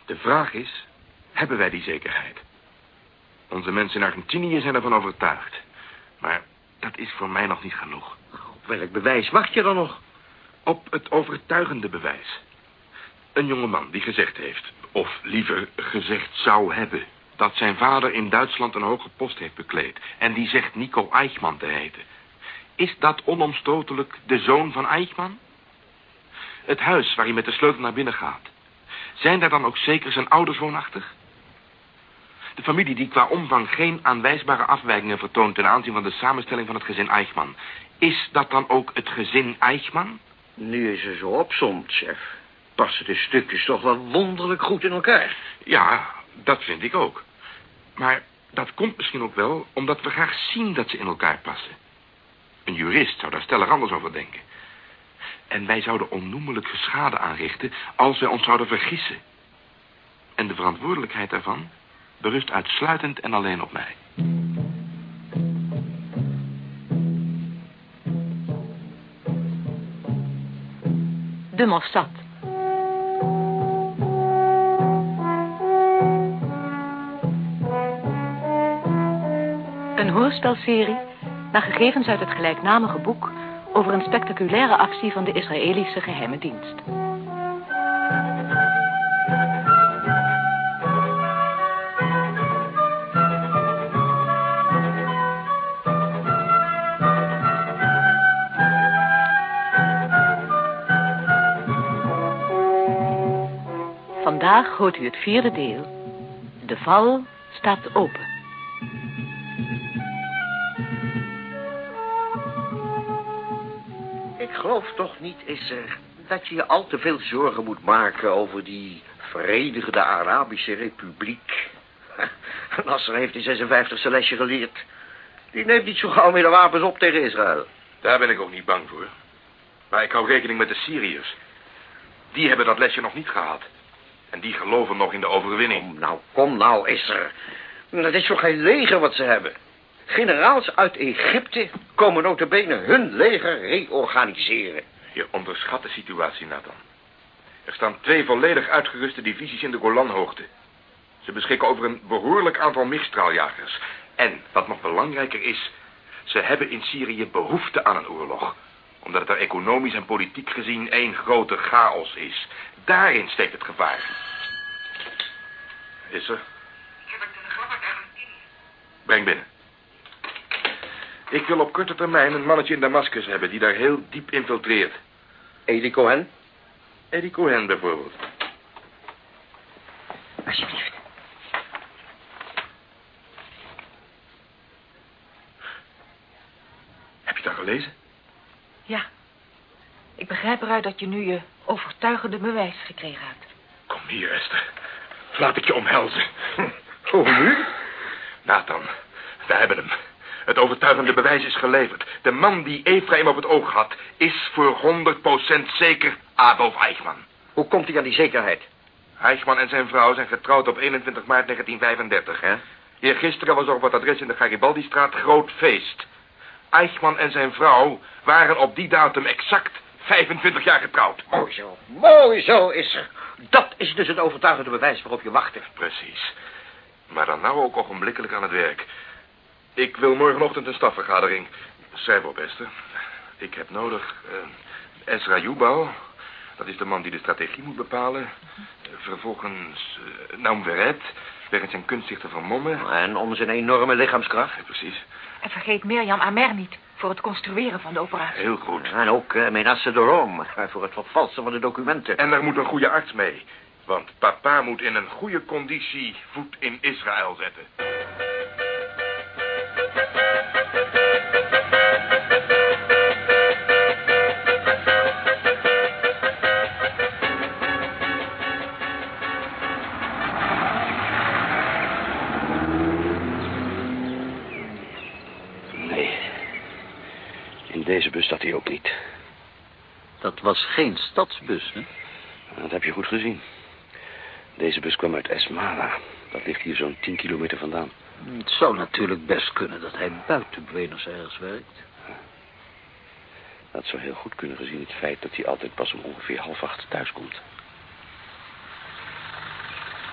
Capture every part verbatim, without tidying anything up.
De vraag is, hebben wij die zekerheid? Onze mensen in Argentinië zijn ervan overtuigd. Maar dat is voor mij nog niet genoeg. Op welk bewijs wacht je dan nog? Op het overtuigende bewijs. Een jongeman die gezegd heeft, of liever gezegd zou hebben, dat zijn vader in Duitsland een hoge post heeft bekleed en die zegt Nico Eichmann te heten. Is dat onomstotelijk de zoon van Eichmann? Het huis waar hij met de sleutel naar binnen gaat. Zijn daar dan ook zeker zijn ouders woonachtig? De familie die qua omvang geen aanwijsbare afwijkingen vertoont ten aanzien van de samenstelling van het gezin Eichmann. Is dat dan ook het gezin Eichmann? Nu is er zo opzomt, chef. Passen de stukjes toch wel wonderlijk goed in elkaar. Ja, dat vind ik ook. Maar dat komt misschien ook wel omdat we graag zien dat ze in elkaar passen. Een jurist zou daar stellig anders over denken. En wij zouden onnoemelijke schade aanrichten als wij ons zouden vergissen. En de verantwoordelijkheid daarvan berust uitsluitend en alleen op mij. De Mossad. Een hoorspelserie naar gegevens uit het gelijknamige boek over een spectaculaire actie van de Israëlische geheime dienst. Vandaag hoort u het vierde deel. De val staat open. Ik geloof toch niet, Isser, dat je je al te veel zorgen moet maken over die Verenigde Arabische Republiek. Nasser heeft in zesenvijftig zijn lesje geleerd. Die neemt niet zo gauw meer de wapens op tegen Israël. Daar ben ik ook niet bang voor. Maar ik hou rekening met de Syriërs. Die hebben dat lesje nog niet gehad. En die geloven nog in de overwinning. Kom nou, kom nou, Isser. Dat is toch geen leger wat ze hebben. Generaals uit Egypte komen nota bene hun leger reorganiseren. Je onderschat de situatie, Nathan. Er staan twee volledig uitgeruste divisies in de Golanhoogte. Ze beschikken over een behoorlijk aantal Mistral-jagers. En, wat nog belangrijker is, ze hebben in Syrië behoefte aan een oorlog. Omdat het er economisch en politiek gezien één grote chaos is. Daarin steekt het gevaar. Is er? Ik heb een telegram uit Argentinië. Breng binnen. Ik wil op korte termijn een mannetje in Damascus hebben die daar heel diep infiltreert. Eddie Cohen? Eddie Cohen bijvoorbeeld. Alsjeblieft. Heb je dat gelezen? Ja. Ik begrijp eruit dat je nu je overtuigende bewijs gekregen hebt. Kom hier, Esther. Laat ik je omhelzen. Hoe nu? Nathan, we hebben hem. Het overtuigende bewijs is geleverd. De man die Ephraim op het oog had, is voor honderd procent zeker Adolf Eichmann. Hoe komt hij aan die zekerheid? Eichmann en zijn vrouw zijn getrouwd op eenentwintig maart negentien vijfendertig. Ja? Eergisteren was er op het adres in de Garibaldi-straat groot feest. Eichmann en zijn vrouw waren op die datum exact vijfentwintig jaar getrouwd. Mooi zo, mooi zo is er. Dat is dus het overtuigende bewijs waarop je wachtte. Precies. Maar dan nou ook ogenblikkelijk aan het werk. Ik wil morgenochtend een stafvergadering. Schrijf op, Esther. Ik heb nodig uh, Ezra Jubal. Dat is de man die de strategie moet bepalen. Uh, vervolgens uh, Naum Verret, wegens zijn kunst zich te vermommen. En om zijn enorme lichaamskracht. Ja, precies. En vergeet Mirjam Amer niet voor het construeren van de operatie. Heel goed. En ook uh, Menasse de Rome voor het vervalsen van de documenten. En er moet een goede arts mee. Want papa moet in een goede conditie voet in Israël zetten. Nee. In deze bus zat hij ook niet. Dat was geen stadsbus, hè? Dat heb je goed gezien. Deze bus kwam uit Esmara. Dat ligt hier zo'n tien kilometer vandaan. Het zou natuurlijk best kunnen dat hij buiten Buenos Aires werkt. Dat zou heel goed kunnen gezien het feit dat hij altijd pas om ongeveer half acht thuis komt.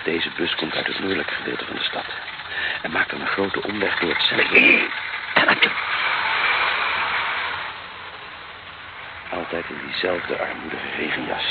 Deze bus komt uit het noordelijke gedeelte van de stad. En maakt dan een grote omweg door het centrum. Altijd in diezelfde armoedige regenjas.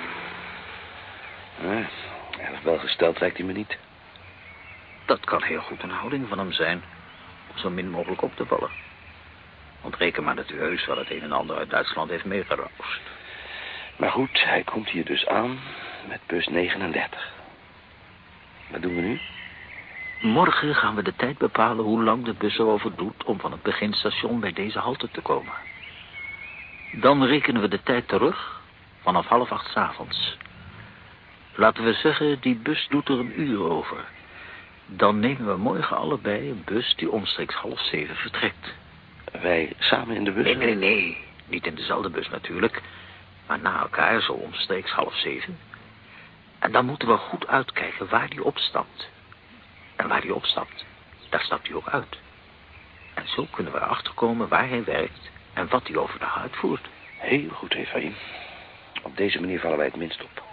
Maar erg welgesteld lijkt hij me niet. Dat kan heel goed een houding van hem zijn. Om zo min mogelijk op te vallen. Want reken maar dat u heus wel het een en ander uit Duitsland heeft meegeroust. Maar goed, hij komt hier dus aan met bus negenendertig. Wat doen we nu? Morgen gaan we de tijd bepalen hoe lang de bus erover doet om van het beginstation bij deze halte te komen. Dan rekenen we de tijd terug vanaf half acht 's avonds. Laten we zeggen, die bus doet er een uur over. Dan nemen we morgen allebei een bus die omstreeks half zeven vertrekt. Wij samen in de bus? Nee, nee, nee. Niet in dezelfde bus natuurlijk. Maar na elkaar zo omstreeks half zeven. En dan moeten we goed uitkijken waar die opstapt. En waar die opstapt, daar stapt hij ook uit. En zo kunnen we erachter komen waar hij werkt en wat hij overdag uitvoert. Heel goed, Efraïm. Op deze manier vallen wij het minst op.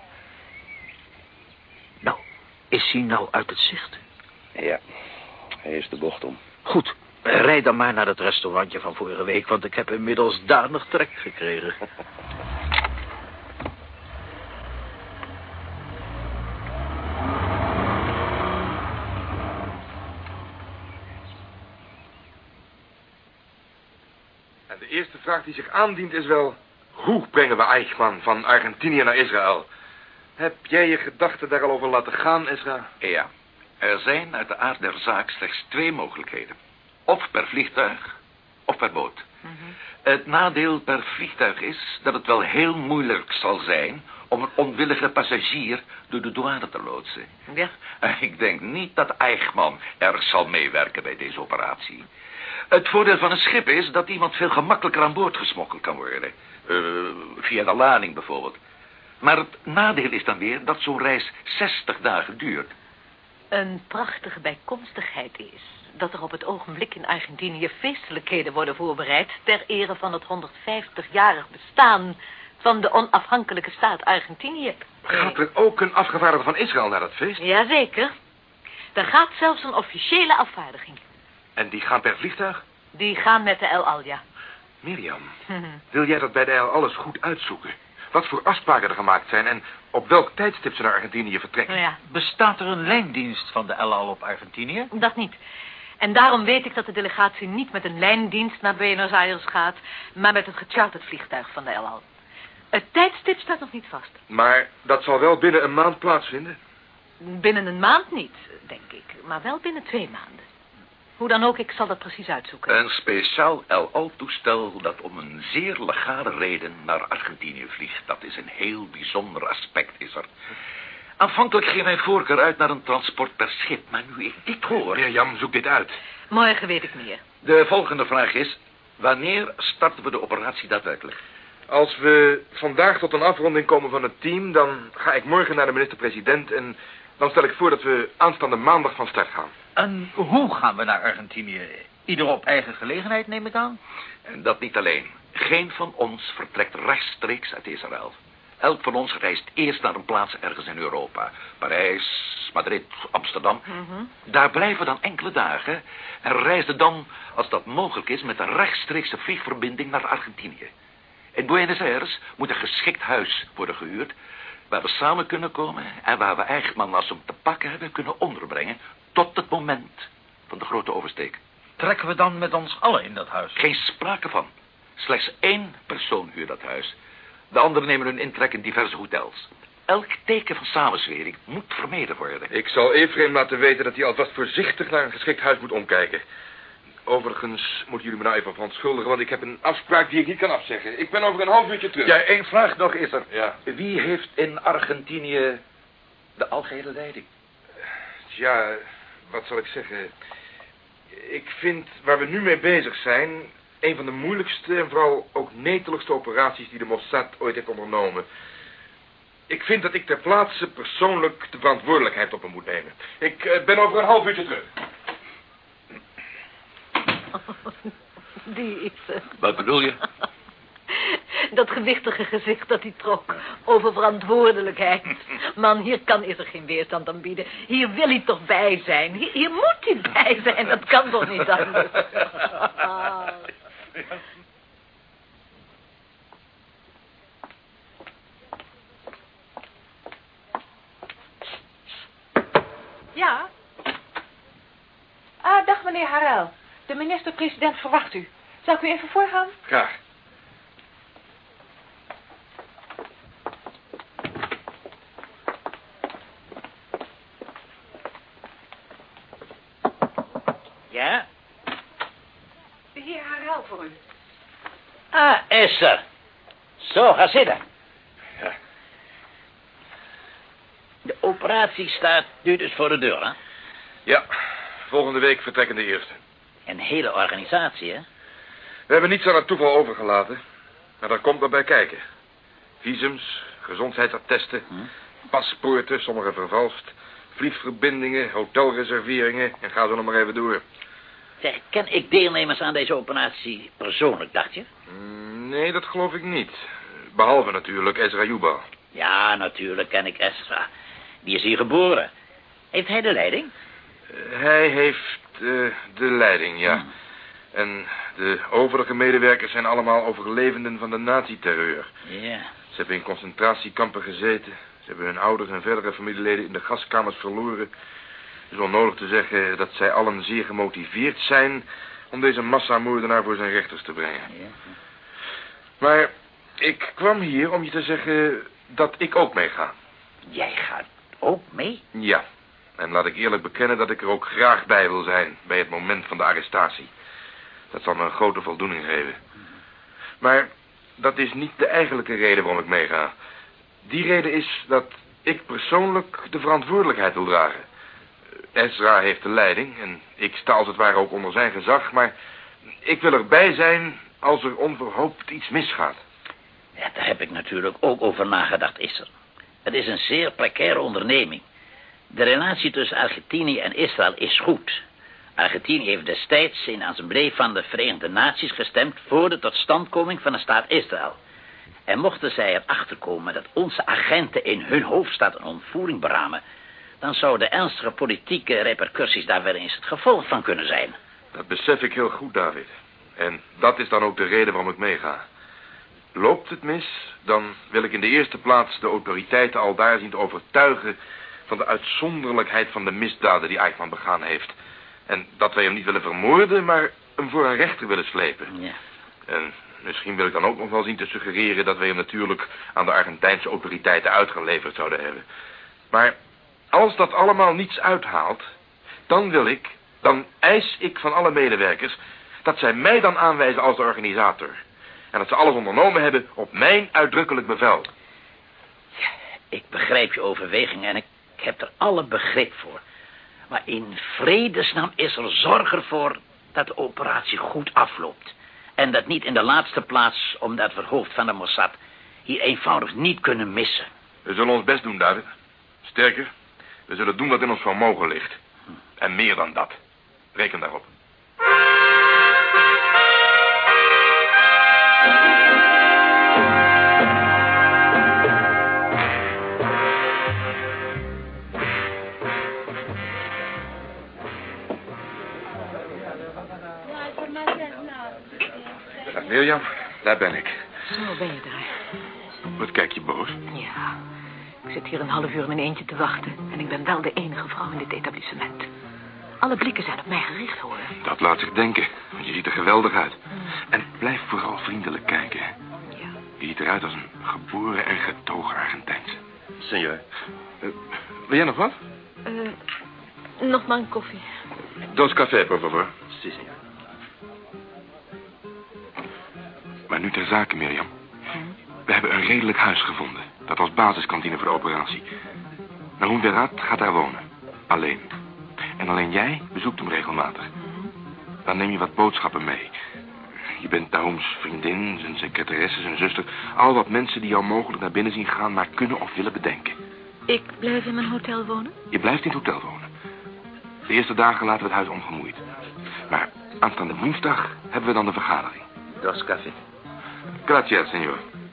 Nou, is hij nou uit het zicht? Ja, hij is de bocht om. Goed, rijd dan maar naar dat restaurantje van vorige week, want ik heb inmiddels danig trek gekregen. En de eerste vraag die zich aandient is wel... hoe brengen we Eichmann van Argentinië naar Israël? Heb jij je gedachten daar al over laten gaan, Ezra? Ja, er zijn uit de aard der zaak slechts twee mogelijkheden. Of per vliegtuig, of per boot. Mm-hmm. Het nadeel per vliegtuig is dat het wel heel moeilijk zal zijn... om een onwillige passagier door de douane te loodsen. Ja. Ik denk niet dat Eichmann erg zal meewerken bij deze operatie. Het voordeel van een schip is dat iemand veel gemakkelijker aan boord gesmokkeld kan worden. Uh, via de lading bijvoorbeeld. Maar het nadeel is dan weer dat zo'n reis zestig dagen duurt. Een prachtige bijkomstigheid is dat er op het ogenblik in Argentinië feestelijkheden worden voorbereid ter ere van het honderdvijftigjarig bestaan van de onafhankelijke staat Argentinië. Gaat er ook een afgevaardigde van Israël naar dat feest? Jazeker. Er gaat zelfs een officiële afvaardiging. En die gaan per vliegtuig? Die gaan met de El Al, ja. Mirjam, wil jij dat bij de El alles goed uitzoeken? Wat voor afspraken er gemaakt zijn en op welk tijdstip ze naar Argentinië vertrekken? Nou ja. Bestaat er een lijndienst van de El Al op Argentinië? Dat niet. En daarom weet ik dat de delegatie niet met een lijndienst naar Buenos Aires gaat, maar met het gecharterd vliegtuig van de El Al. Het tijdstip staat nog niet vast. Maar dat zal wel binnen een maand plaatsvinden? Binnen een maand niet, denk ik, maar wel binnen twee maanden. Hoe dan ook, ik zal dat precies uitzoeken. Een speciaal El Al-toestel dat om een zeer legale reden naar Argentinië vliegt. Dat is een heel bijzonder aspect, is er. Aanvankelijk ging mijn voorkeur uit naar een transport per schip, maar nu ik dit hoor... Mirjam, zoek dit uit. Morgen weet ik meer. De volgende vraag is, wanneer starten we de operatie daadwerkelijk? Als we vandaag tot een afronding komen van het team, dan ga ik morgen naar de minister-president en dan stel ik voor dat we aanstaande maandag van start gaan. En hoe gaan we naar Argentinië? Ieder op eigen gelegenheid, neem ik aan? En dat niet alleen. Geen van ons vertrekt rechtstreeks uit Israël. Elk van ons reist eerst naar een plaats ergens in Europa. Parijs, Madrid, Amsterdam. Mm-hmm. Daar blijven we dan enkele dagen en reizen dan, als dat mogelijk is, met een rechtstreekse vliegverbinding naar Argentinië. In Buenos Aires moet een geschikt huis worden gehuurd, waar we samen kunnen komen en waar we Eichmann, als we hem te pakken hebben, kunnen onderbrengen tot het moment van de grote oversteek. Trekken we dan met ons allen in dat huis? Geen sprake van. Slechts één persoon huurt dat huis. De anderen nemen hun intrek in diverse hotels. Elk teken van samenzwering moet vermeden worden. Ik zal Efraïm laten weten dat hij alvast voorzichtig naar een geschikt huis moet omkijken. Overigens moeten jullie me nou even verontschuldigen, want ik heb een afspraak die ik niet kan afzeggen. Ik ben over een half uurtje terug. Ja, één vraag nog is er. Ja. Wie heeft in Argentinië de algehele leiding? Ja, wat zal ik zeggen? Ik vind waar we nu mee bezig zijn een van de moeilijkste en vooral ook neteligste operaties die de Mossad ooit heeft ondernomen. Ik vind dat ik ter plaatse persoonlijk de verantwoordelijkheid op me moet nemen. Ik uh, ben over een half uurtje terug. Die is het. Wat bedoel je? Dat gewichtige gezicht dat hij trok. Over verantwoordelijkheid. Man, hier kan is er geen weerstand aan bieden. Hier wil hij toch bij zijn. Hier, hier moet hij bij zijn. Dat kan toch niet anders. Ja? Ah, dag meneer Harel. De minister-president verwacht u. Zal ik u even voorgaan? Graag. Ja? De heer Harel voor u. Ah, Esther. Zo, ga zitten. Ja. De operatie staat nu dus voor de deur, hè? Ja, volgende week vertrekken de eerste. Een hele organisatie, hè? We hebben niets aan het toeval overgelaten. Maar daar komt erbij kijken. Visums, gezondheidsattesten, Hm? paspoorten, sommige vervalst, vliegverbindingen, hotelreserveringen en ga zo nog maar even door. Zeg, ken ik deelnemers aan deze operatie persoonlijk, dacht je? Mm, Nee, dat geloof ik niet. Behalve natuurlijk Ezra Jubal. Ja, natuurlijk ken ik Ezra. Die is hier geboren. Heeft hij de leiding? Uh, hij heeft uh, de leiding, ja. Hm. En de overige medewerkers zijn allemaal overlevenden van de nazi-terreur. Ja. Ze hebben in concentratiekampen gezeten. Ze hebben hun ouders en verdere familieleden in de gaskamers verloren. Het is wel nodig te zeggen dat zij allen zeer gemotiveerd zijn om deze massamoordenaar voor zijn rechters te brengen. Ja. Maar ik kwam hier om je te zeggen dat ik ook meega. Jij gaat ook mee? Ja, en laat ik eerlijk bekennen dat ik er ook graag bij wil zijn bij het moment van de arrestatie. Dat zal me een grote voldoening geven. Maar dat is niet de eigenlijke reden waarom ik meega. Die reden is dat ik persoonlijk de verantwoordelijkheid wil dragen. Ezra heeft de leiding en ik sta als het ware ook onder zijn gezag, maar ik wil erbij zijn als er onverhoopt iets misgaat. Ja, daar heb ik natuurlijk ook over nagedacht, is er. Het is een zeer precaire onderneming. De relatie tussen Argentinië en Israël is goed. Argentinië heeft destijds in assemblee van de Verenigde Naties gestemd voor de totstandkoming van de staat Israël. En mochten zij erachter komen dat onze agenten in hun hoofdstad een ontvoering beramen, dan zouden ernstige politieke repercussies daar wel eens het gevolg van kunnen zijn. Dat besef ik heel goed, David. En dat is dan ook de reden waarom ik meega. Loopt het mis, dan wil ik in de eerste plaats de autoriteiten al daar zien te overtuigen van de uitzonderlijkheid van de misdaden die Eichmann begaan heeft. En dat wij hem niet willen vermoorden, maar hem voor een rechter willen slepen. Ja. En misschien wil ik dan ook nog wel zien te suggereren dat wij hem natuurlijk aan de Argentijnse autoriteiten uitgeleverd zouden hebben. Maar als dat allemaal niets uithaalt, dan wil ik, dan eis ik van alle medewerkers dat zij mij dan aanwijzen als de organisator. En dat ze alles ondernomen hebben op mijn uitdrukkelijk bevel. Ja, ik begrijp je overweging en ik heb er alle begrip voor. Maar in vredesnaam is er zorg ervoor dat de operatie goed afloopt. En dat niet in de laatste plaats omdat we het hoofd van de Mossad hier eenvoudig niet kunnen missen. We zullen ons best doen, David. Sterker, we zullen doen wat in ons vermogen ligt. En meer dan dat. Reken daarop. Mirjam, daar ben ik. Zo ben je daar. Wat kijk je boos? Ja, ik zit hier een half uur in mijn eentje te wachten. En ik ben wel de enige vrouw in dit etablissement. Alle blikken zijn op mij gericht, hoor. Dat laat zich denken, want je ziet er geweldig uit. En blijf vooral vriendelijk kijken. Ja. Je ziet eruit als een geboren en getogen Argentijnse. Senor. Uh, wil jij nog wat? Uh, nog maar een koffie. Dos café, por favor. Si, senor. Maar nu ter zake, Mirjam. We hebben een redelijk huis gevonden. Dat als basiskantine voor de operatie. Nahoen Berat gaat daar wonen. Alleen. En alleen jij bezoekt hem regelmatig. Dan neem je wat boodschappen mee. Je bent Nahoens vriendin, zijn secretaresse, zijn zuster. Al wat mensen die jou mogelijk naar binnen zien gaan, maar kunnen of willen bedenken. Ik blijf in mijn hotel wonen? Je blijft in het hotel wonen. De eerste dagen laten we het huis ongemoeid. Maar aanstaande woensdag hebben we dan de vergadering. Dos café. Gracias, senor.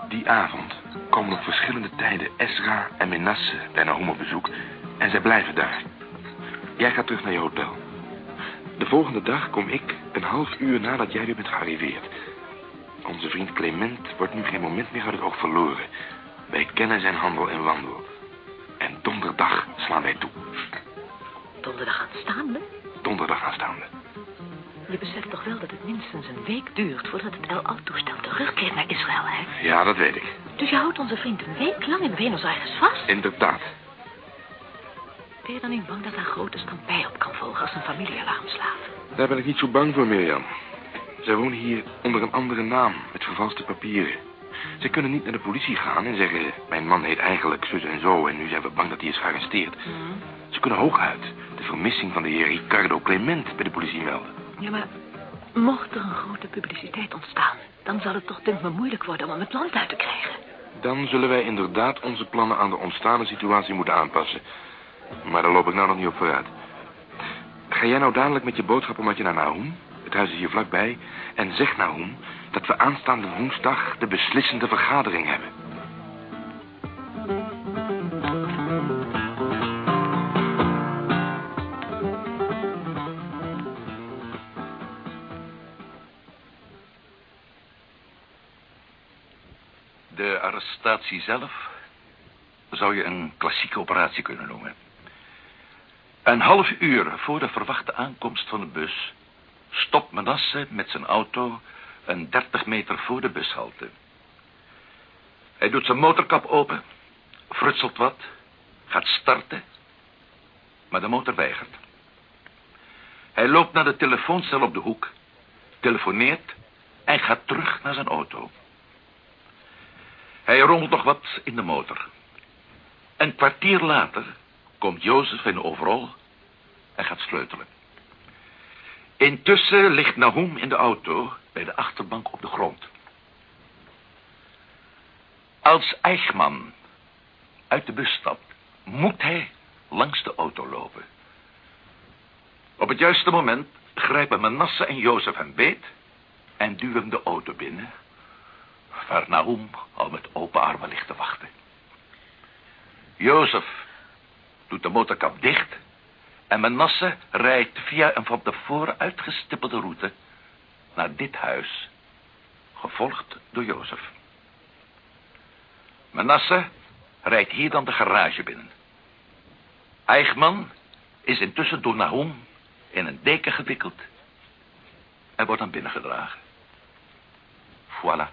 Die avond komen op verschillende tijden Ezra en Menasse bij Nahum op bezoek. En zij blijven daar. Jij gaat terug naar je hotel. De volgende dag kom ik een half uur nadat jij weer bent gearriveerd. Onze vriend Clement wordt nu geen moment meer uit het oog verloren. Wij kennen zijn handel en wandel. En donderdag slaan wij toe. Donderdag aanstaande? Donderdag aanstaande. Je beseft toch wel dat het minstens een week duurt voordat het El Al-toestel terugkeert naar Israël, hè? Ja, dat weet ik. Dus je houdt onze vriend een week lang in Buenos Aires vast? Inderdaad. Ben je dan niet bang dat daar grote stampij op kan volgen als een familiealarm slaat? Daar ben ik niet zo bang voor, Mirjam. Zij wonen hier onder een andere naam, met vervalste papieren. Ze kunnen niet naar de politie gaan en zeggen... mijn man heet eigenlijk zus en zo en nu zijn we bang dat hij is gearresteerd. Hmm. Ze kunnen hooguit de vermissing van de heer Ricardo Clement bij de politie melden. Ja, maar mocht er een grote publiciteit ontstaan... dan zal het toch denk me moeilijk worden om hem het land uit te krijgen. Dan zullen wij inderdaad onze plannen aan de ontstane situatie moeten aanpassen. Maar daar loop ik nou nog niet op vooruit. Ga jij nou dadelijk met je boodschappenmatje naar Nahum? Het huis is hier vlakbij. En zeg Nahum dat we aanstaande woensdag de beslissende vergadering hebben. De arrestatie zelf zou je een klassieke operatie kunnen noemen. Een half uur voor de verwachte aankomst van de bus... stopt Menasse met zijn auto een dertig meter voor de bushalte. Hij doet zijn motorkap open, frutselt wat, gaat starten, maar de motor weigert. Hij loopt naar de telefooncel op de hoek, telefoneert en gaat terug naar zijn auto. Hij rommelt nog wat in de motor. Een kwartier later komt Jozef in de overal en gaat sleutelen. Intussen ligt Nahum in de auto bij de achterbank op de grond. Als Eichmann uit de bus stapt, moet hij langs de auto lopen. Op het juiste moment grijpen Menasse en Jozef hem beet en duwen hem de auto binnen, waar Nahum al met open armen ligt te wachten. Jozef doet de motorkap dicht en Menasse rijdt via een van tevoren uitgestippelde route naar dit huis, gevolgd door Jozef. Menasse rijdt hier dan de garage binnen. Eichmann is intussen door Nahum in een deken gewikkeld en wordt dan binnengedragen. Voilà.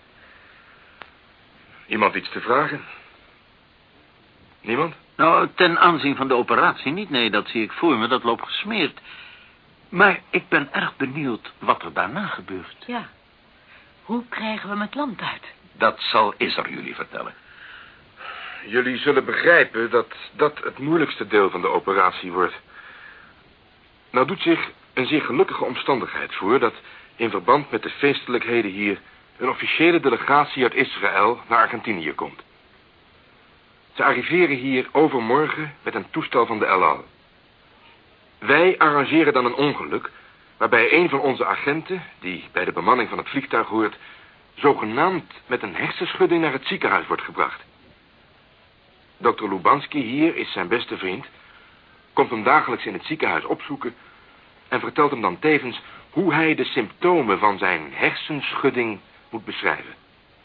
Iemand iets te vragen? Niemand? Nou, ten aanzien van de operatie niet. Nee, dat zie ik voor me. Dat loopt gesmeerd. Maar ik ben erg benieuwd wat er daarna gebeurt. Ja. Hoe krijgen we hem het land uit? Dat zal Isser jullie vertellen. Jullie zullen begrijpen dat dat het moeilijkste deel van de operatie wordt. Nou doet zich een zeer gelukkige omstandigheid voor... dat in verband met de feestelijkheden hier... een officiële delegatie uit Israël naar Argentinië komt. Ze arriveren hier overmorgen met een toestel van de El Al. Wij arrangeren dan een ongeluk... waarbij een van onze agenten, die bij de bemanning van het vliegtuig hoort... zogenaamd met een hersenschudding naar het ziekenhuis wordt gebracht. dokter Lubanski hier is zijn beste vriend... komt hem dagelijks in het ziekenhuis opzoeken... en vertelt hem dan tevens hoe hij de symptomen van zijn hersenschudding moet beschrijven.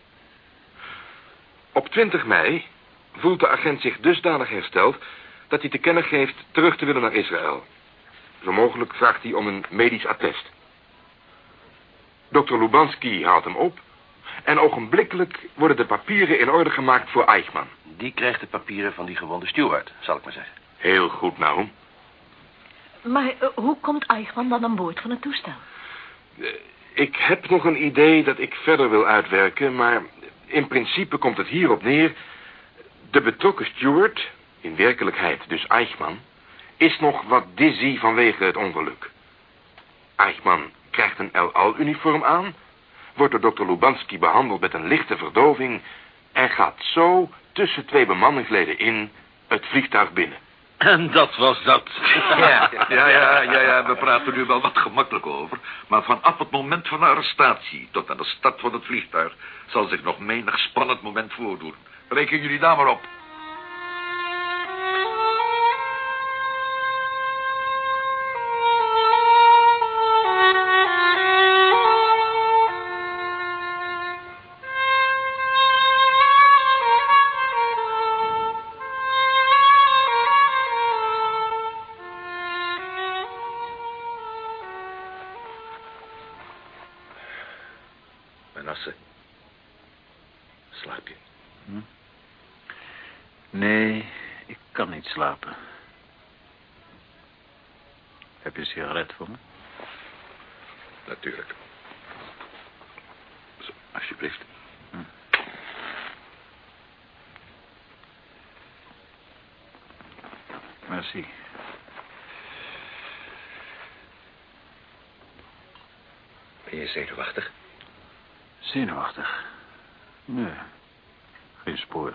Op twintig mei voelt de agent zich dusdanig hersteld... dat hij te kennen geeft terug te willen naar Israël. Zo mogelijk vraagt hij om een medisch attest. dokter Lubanski haalt hem op... en ogenblikkelijk worden de papieren in orde gemaakt voor Eichmann. Die krijgt de papieren van die gewonde steward, zal ik maar zeggen. Heel goed, Nahum. Maar uh, hoe komt Eichmann dan aan boord van het toestel? Uh, ik heb nog een idee dat ik verder wil uitwerken... maar in principe komt het hierop neer... de betrokken steward, in werkelijkheid dus Eichmann... is nog wat dizzy vanwege het ongeluk. Eichmann krijgt een El Al-uniform aan... wordt door dokter Lubanski behandeld met een lichte verdoving... en gaat zo tussen twee bemanningsleden in het vliegtuig binnen. En dat was dat. Ja. ja, ja, ja, ja, we praten nu wel wat gemakkelijk over. Maar vanaf het moment van de arrestatie tot aan de start van het vliegtuig zal zich nog menig spannend moment voordoen. Reken jullie daar maar op. Manasse, slaap je? Hm? Nee, ik kan niet slapen. Heb je een sigaret voor me? Natuurlijk. Zo, alsjeblieft. Hm. Merci. Ben je zenuwachtig? Zenuwachtig? Nee, geen spoor.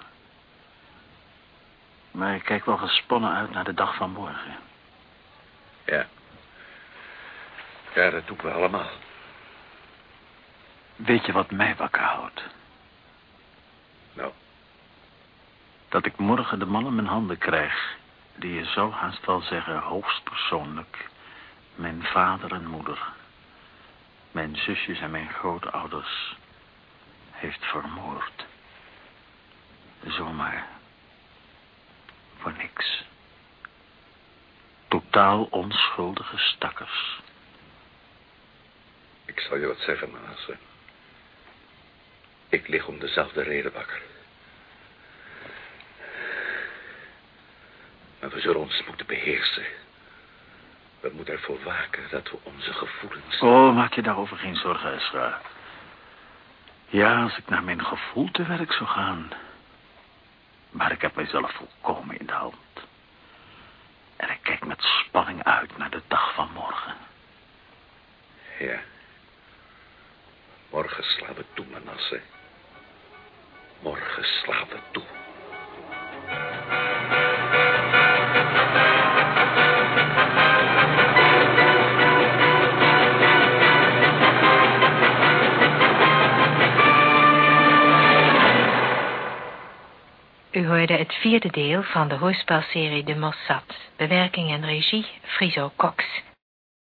Maar ik kijk wel gespannen uit naar de dag van morgen. Ja. Ja, dat doen we allemaal. Weet je wat mij wakker houdt? Nou? Dat ik morgen de man in mijn handen krijg, die je zou haast wel zeggen hoogstpersoonlijk mijn vader en moeder, mijn zusjes en mijn grootouders heeft vermoord. Zomaar. Voor niks. Totaal onschuldige stakkers. Ik zal je wat zeggen, Manasse. Ik lig om dezelfde reden wakker. Maar we zullen ons moeten beheersen. We moeten ervoor waken dat we onze gevoelens... Oh, maak je daarover geen zorgen, Ezra. Ja, als ik naar mijn gevoel te werk zou gaan. Maar ik heb mijzelf volkomen in de hand. En ik kijk met spanning uit naar de dag van morgen. Ja. Morgen slaan we toe, Manasse. Morgen slaan we toe. U hoorde het vierde deel van de hoorspelserie De Mossad. Bewerking en regie Friso Cox.